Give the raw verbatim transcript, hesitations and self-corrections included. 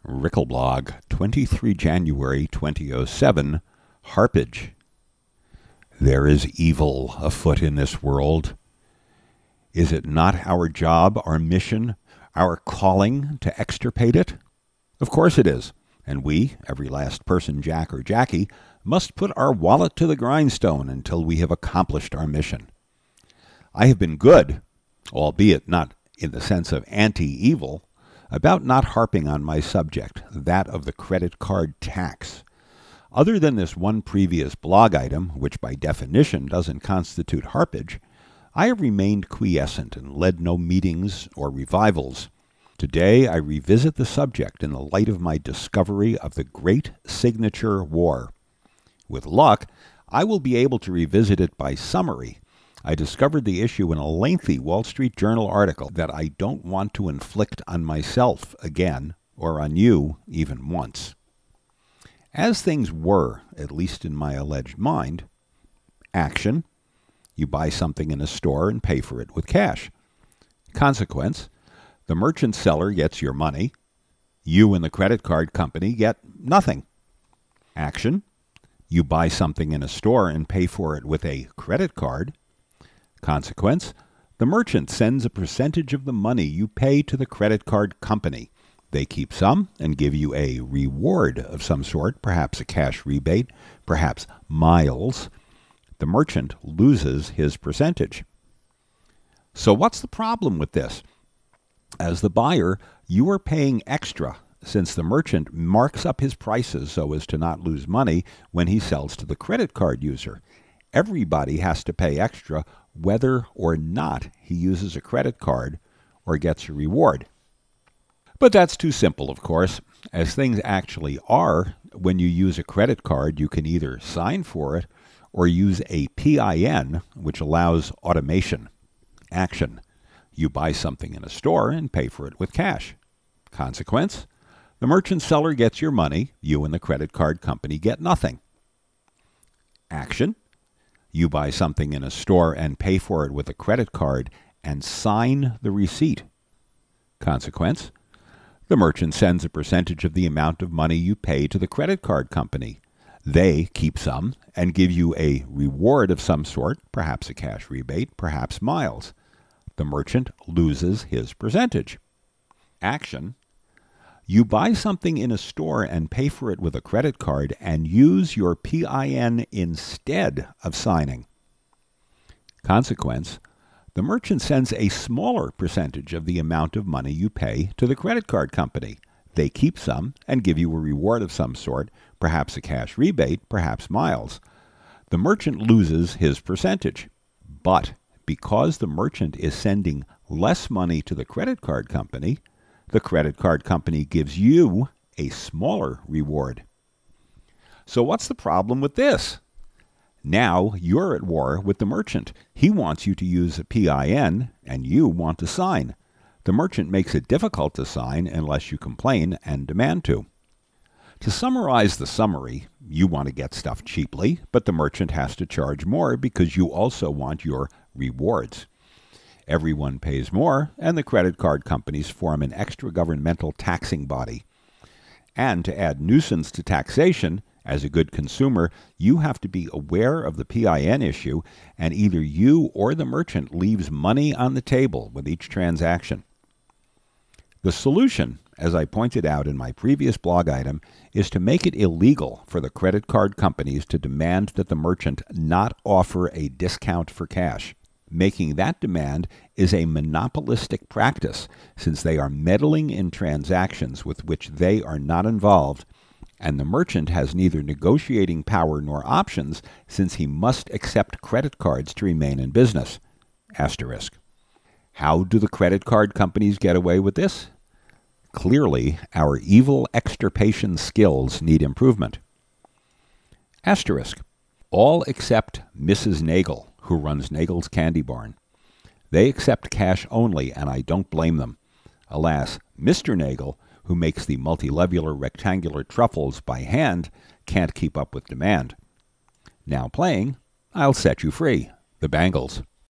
Rickelblog, twenty-third of January, twenty oh seven, Harpage. There is evil afoot in this world. Is it not our job, our mission, our calling to extirpate it? Of course it is. And we, every last person, Jack or Jackie, must put our wallet to the grindstone until we have accomplished our mission. I have been good, albeit not in the sense of anti-evil, about not harping on my subject, that of the credit card tax. Other than this one previous blog item, which by definition doesn't constitute harpage, I have remained quiescent and led no meetings or revivals. Today I revisit the subject in the light of my discovery of the Great Signature War. With luck, I will be able to revisit it by summary. I discovered the issue in a lengthy Wall Street Journal article that I don't want to inflict on myself again, or on you even once. As things were, at least in my alleged mind, action: you buy something in a store and pay for it with cash. Consequence: the merchant seller gets your money. You and the credit card company get nothing. Action: you buy something in a store and pay for it with a credit card. Consequence: the merchant sends a percentage of the money you pay to the credit card company. They keep some and give you a reward of some sort, perhaps a cash rebate, perhaps miles. The merchant loses his percentage. So what's the problem with this? As the buyer, you are paying extra, since the merchant marks up his prices so as to not lose money when he sells to the credit card user. Everybody has to pay extra whether or not he uses a credit card or gets a reward. But that's too simple, of course. As things actually are, when you use a credit card, you can either sign for it or use a P I N, which allows automation. Action: you buy something in a store and pay for it with cash. Consequence: the merchant seller gets your money. You and the credit card company get nothing. Action: you buy something in a store and pay for it with a credit card and sign the receipt. Consequence: the merchant sends a percentage of the amount of money you pay to the credit card company. They keep some and give you a reward of some sort, perhaps a cash rebate, perhaps miles. The merchant loses his percentage. Action: you buy something in a store and pay for it with a credit card and use your P I N instead of signing. Consequence: the merchant sends a smaller percentage of the amount of money you pay to the credit card company. They keep some and give you a reward of some sort, perhaps a cash rebate, perhaps miles. The merchant loses his percentage. But because the merchant is sending less money to the credit card company, the credit card company gives you a smaller reward. So what's the problem with this? Now you're at war with the merchant. He wants you to use a P I N, and you want to sign. The merchant makes it difficult to sign unless you complain and demand to. To summarize the summary, you want to get stuff cheaply, but the merchant has to charge more because you also want your rewards. Everyone pays more, and the credit card companies form an extra governmental taxing body. And to add nuisance to taxation, as a good consumer, you have to be aware of the P I N issue, and either you or the merchant leaves money on the table with each transaction. The solution, as I pointed out in my previous blog item, is to make it illegal for the credit card companies to demand that the merchant not offer a discount for cash. Making that demand is a monopolistic practice, since they are meddling in transactions with which they are not involved, and the merchant has neither negotiating power nor options, since he must accept credit cards to remain in business. Asterisk. How do the credit card companies get away with this? Clearly, our evil extirpation skills need improvement. Asterisk. All except Missus Nagel, who runs Nagel's Candy Barn. They accept cash only, and I don't blame them. Alas, Mister Nagel, who makes the multilevular rectangular truffles by hand, can't keep up with demand. Now playing, I'll Set You Free, the Bangles.